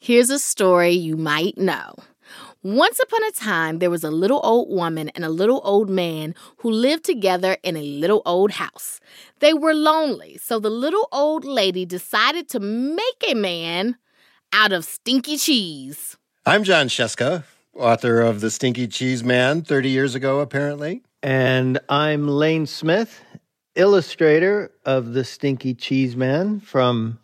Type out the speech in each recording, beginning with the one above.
Here's a story you might know. Once upon a time, there was a little old woman and a little old man who lived together in a little old house. They were lonely, so the little old lady decided to make a man out of stinky cheese. I'm John Sheska, author of The Stinky Cheese Man, 30 years ago, apparently. And I'm Lane Smith, illustrator of The Stinky Cheese Man from,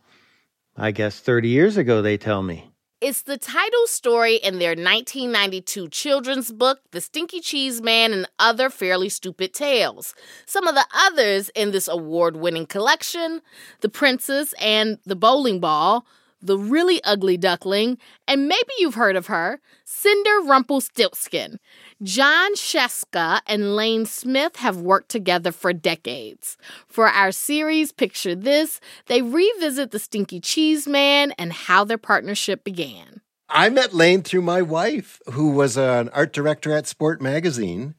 I guess, 30 years ago, they tell me. It's the title story in their 1992 children's book, The Stinky Cheese Man and Other Fairly Stupid Tales. Some of the others in this award-winning collection, The Princess and the Bowling Ball, The Really Ugly Duckling, and maybe you've heard of her, Cinder Rumpelstiltskin. John Sheska and Lane Smith have worked together for decades. For our series, Picture This, they revisit the Stinky Cheese Man and how their partnership began. I met Lane through my wife, who was an art director at Sport Magazine,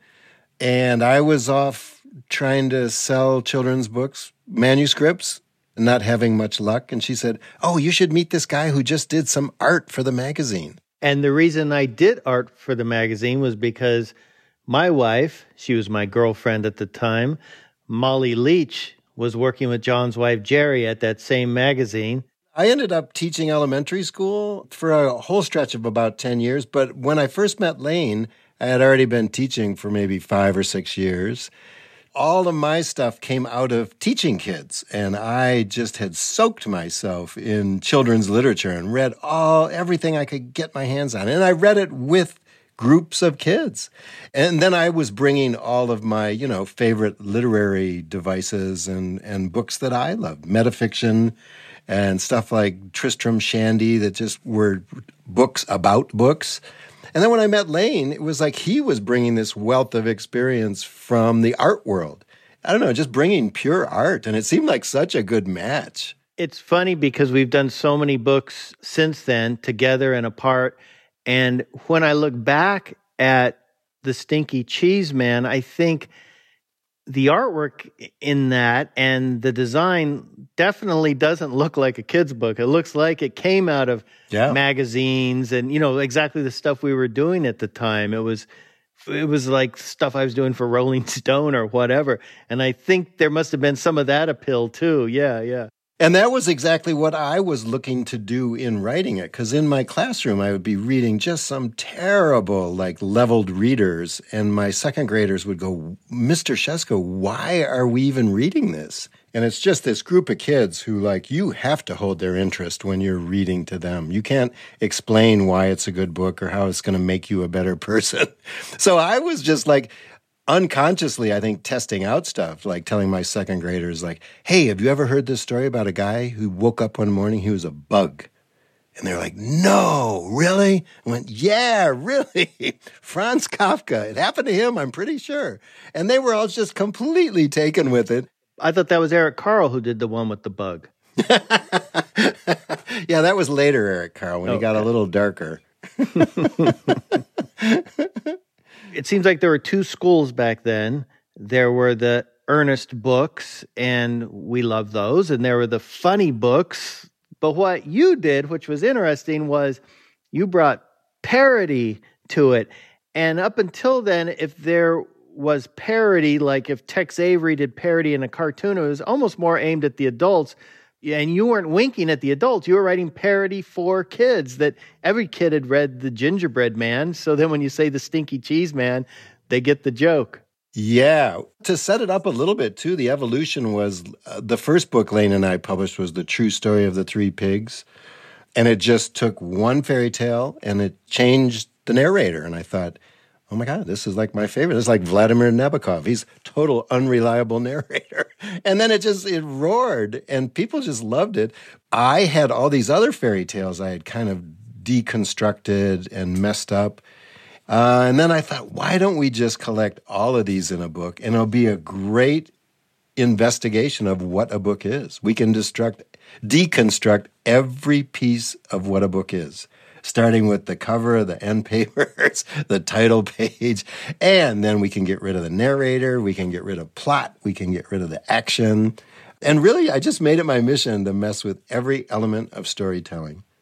and I was off trying to sell children's books, manuscripts, not having much luck. And she said, "Oh, you should meet this guy who just did some art for the magazine." And the reason I did art for the magazine was because my wife, she was my girlfriend at the time, Molly Leach, was working with John's wife, Jerry, at that same magazine. I ended up teaching elementary school for a whole stretch of about 10 years. But when I first met Lane, I had already been teaching for maybe 5 or 6 years. All of my stuff came out of teaching kids, and I just had soaked myself in children's literature and read everything I could get my hands on. And I read it with groups of kids. And then I was bringing all of my, favorite literary devices and books that I loved, metafiction and stuff like Tristram Shandy that just were books about books. And then when I met Lane, it was like he was bringing this wealth of experience from the art world. I don't know, just bringing pure art. And it seemed like such a good match. It's funny because we've done so many books since then, together and apart. And when I look back at The Stinky Cheese Man, I think the artwork in that and the design definitely doesn't look like a kid's book. It looks like it came out of magazines and, exactly the stuff we were doing at the time. It was like stuff I was doing for Rolling Stone or whatever. And I think there must have been some of that appeal too. Yeah. And that was exactly what I was looking to do in writing it, because in my classroom, I would be reading just some terrible, leveled readers, and my second graders would go, "Mr. Sheska, why are we even reading this?" And it's just this group of kids who, you have to hold their interest when you're reading to them. You can't explain why it's a good book or how it's going to make you a better person. So I was just unconsciously, I think, testing out stuff, telling my second graders, "Hey, have you ever heard this story about a guy who woke up one morning, he was a bug?" And they're like, "No, really?" I went, "Yeah, really. Franz Kafka. It happened to him, I'm pretty sure." And they were all just completely taken with it. I thought that was Eric Carle who did the one with the bug. Yeah, that was later Eric Carle when he got a little darker. It seems like there were two schools back then. There were the earnest books, and we loved those, and there were the funny books. But what you did, which was interesting, was you brought parody to it. And up until then, if there was parody, like if Tex Avery did parody in a cartoon, it was almost more aimed at the adults. And you weren't winking at the adults. You were writing parody for kids that every kid had read The Gingerbread Man. So then when you say The Stinky Cheese Man, they get the joke. Yeah. To set it up a little bit, too, the evolution was the first book Lane and I published was The True Story of the Three Pigs. And it just took one fairy tale and it changed the narrator. And I thought, oh my God, this is my favorite. It's like Vladimir Nabokov. He's total unreliable narrator. And then it roared and people just loved it. I had all these other fairy tales I had kind of deconstructed and messed up. And then I thought, why don't we just collect all of these in a book? And it'll be a great investigation of what a book is. We can deconstruct every piece of what a book is, starting with the cover, the end papers, the title page, and then we can get rid of the narrator, we can get rid of plot, we can get rid of the action. And really, I just made it my mission to mess with every element of storytelling.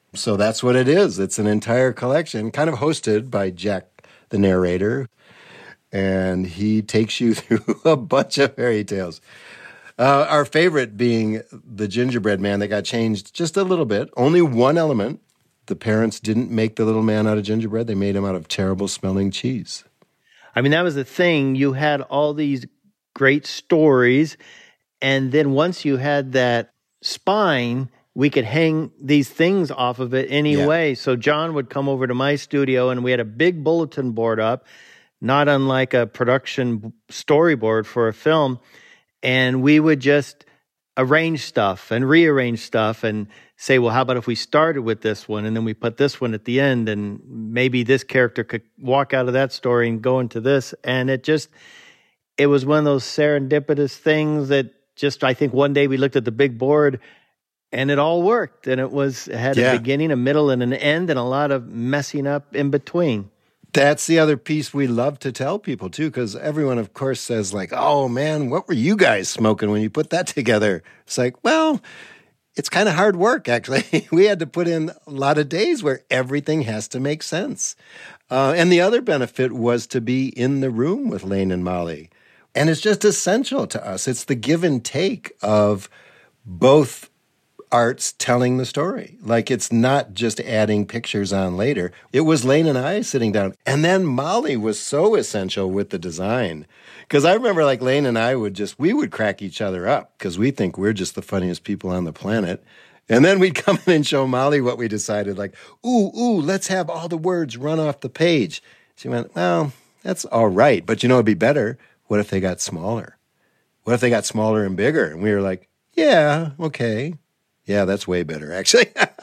So that's what it is. It's an entire collection, kind of hosted by Jack, the narrator, and he takes you through a bunch of fairy tales. Our favorite being the gingerbread man that got changed just a little bit. Only one element. The parents didn't make the little man out of gingerbread. They made him out of terrible-smelling cheese. I mean, that was the thing. You had all these great stories, and then once you had that spine, we could hang these things off of it anyway. Yeah. So John would come over to my studio, and we had a big bulletin board up, not unlike a production storyboard for a film, and we would just arrange stuff and rearrange stuff and say, well, how about if we started with this one and then we put this one at the end, and maybe this character could walk out of that story and go into this. And it was one of those serendipitous things that just, I think one day we looked at the big board and it all worked. And it had a beginning, a middle, and an end, and a lot of messing up in between. That's the other piece we love to tell people, too, because everyone, of course, says, like, oh, man, what were you guys smoking when you put that together? It's like, well, it's kind of hard work, actually. We had to put in a lot of days where everything has to make sense. And the other benefit was to be in the room with Lane and Molly. And it's just essential to us. It's the give and take of both arts telling the story. Like, it's not just adding pictures on later. It was Lane and I sitting down. And then Molly was so essential with the design. Because I remember, like, Lane and I we would crack each other up because we think we're just the funniest people on the planet. And then we'd come in and show Molly what we decided, like, ooh, let's have all the words run off the page. She went, well, that's all right. But it'd be better. What if they got smaller? What if they got smaller and bigger? And we were like, yeah, okay. Yeah, that's way better, actually.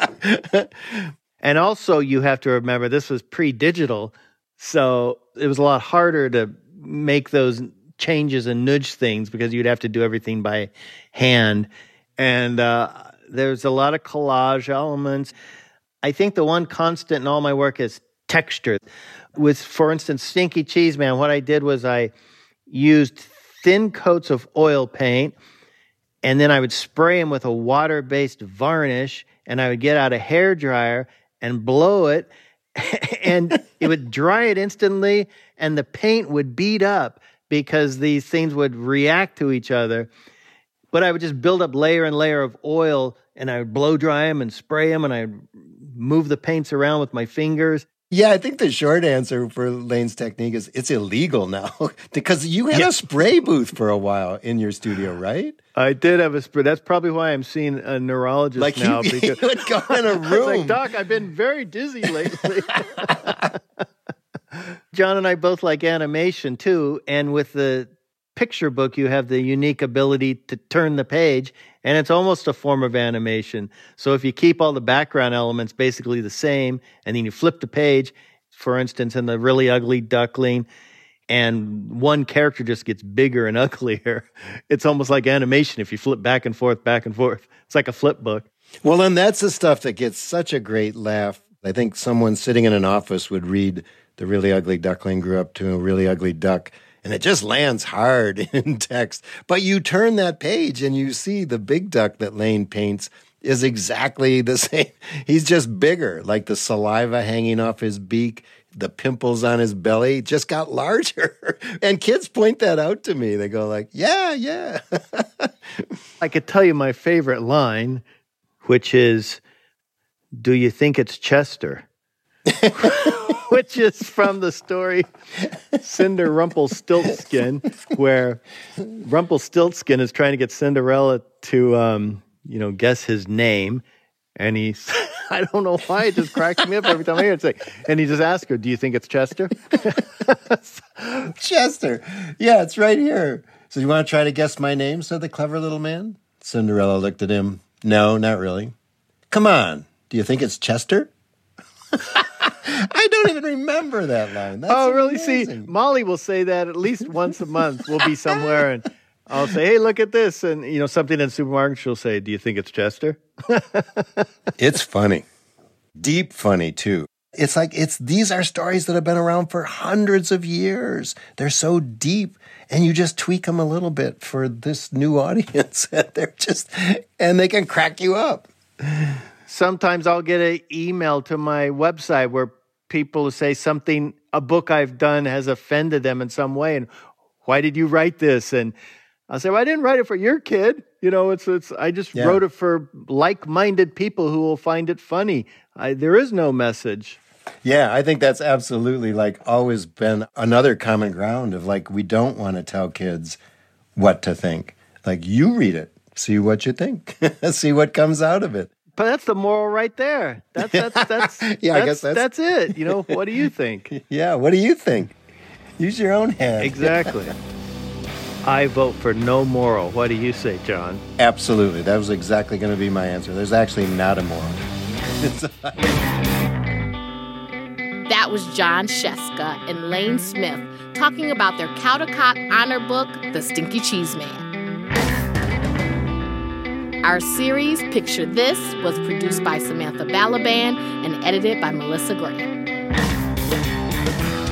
And also, you have to remember, this was pre-digital, so it was a lot harder to make those changes and nudge things because you'd have to do everything by hand. And there's a lot of collage elements. I think the one constant in all my work is texture. With, for instance, Stinky Cheese Man, what I did was I used thin coats of oil paint, and then I would spray them with a water-based varnish, and I would get out a hairdryer and blow it, and it would dry it instantly, and the paint would bead up because these things would react to each other. But I would just build up layer and layer of oil, and I would blow dry them and spray them, and I would move the paints around with my fingers. Yeah, I think the short answer for Lane's technique is it's illegal now because you had a spray booth for a while in your studio, right? I did have a spray. That's probably why I'm seeing a neurologist now. Because you would go in a room. Like, Doc, I've been very dizzy lately. John and I both like animation, too. And with the picture book, you have the unique ability to turn the page, and it's almost a form of animation. So if you keep all the background elements basically the same, and then you flip the page, for instance, in the Really Ugly Duckling, and one character just gets bigger and uglier, it's almost like animation if you flip back and forth, back and forth. It's like a flip book. Well, and that's the stuff that gets such a great laugh. I think someone sitting in an office would read The Really Ugly Duckling Grew Up to a Really Ugly Duck, and it just lands hard in text. But you turn that page and you see the big duck that Lane paints is exactly the same. He's just bigger, like the saliva hanging off his beak, the pimples on his belly just got larger. And kids point that out to me. They go like, yeah. I could tell you my favorite line, which is, do you think it's Chester? Which is from the story Cinder Rumpelstiltskin, where Rumpelstiltskin is trying to get Cinderella to, guess his name. And he's, I don't know why, it just cracks me up every time I hear it. It's like, and he just asks her, do you think it's Chester? Chester. Yeah, it's right here. So you want to try to guess my name, said the clever little man. Cinderella looked at him. No, not really. Come on. Do you think it's Chester? I don't even remember that line. That's really? Amazing. See, Molly will say that at least once a month. We'll be somewhere and I'll say, hey, look at this. And, something in the supermarket, she'll say, do you think it's Chester? It's funny. Deep funny, too. It's like, these are stories that have been around for hundreds of years. They're so deep, and you just tweak them a little bit for this new audience. And they can crack you up. sometimes I'll get an email to my website where people say something, a book I've done has offended them in some way. And why did you write this? And I'll say, well, I didn't write it for your kid. I just wrote it for like-minded people who will find it funny. There is no message. Yeah, I think that's absolutely always been another common ground of we don't want to tell kids what to think. You read it, see what you think, see what comes out of it. But that's the moral right there. That's yeah, I guess that's it. What do you think? Yeah, what do you think? Use your own head. Exactly. I vote for no moral. What do you say, John? Absolutely. That was exactly going to be my answer. There's actually not a moral. That was Jon Scieszka and Lane Smith talking about their Caldecott honor book, The Stinky Cheese Man. Our series, Picture This, was produced by Samantha Balaban and edited by Melissa Graham.